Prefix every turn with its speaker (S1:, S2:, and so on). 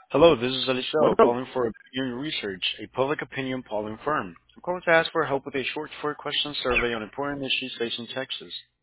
S1: Hello, this is
S2: What
S1: Eliseo
S2: up?
S1: calling for Opinion Research, a public opinion polling firm. I'm calling to ask for help with a short four-question survey on important issues facing Texas.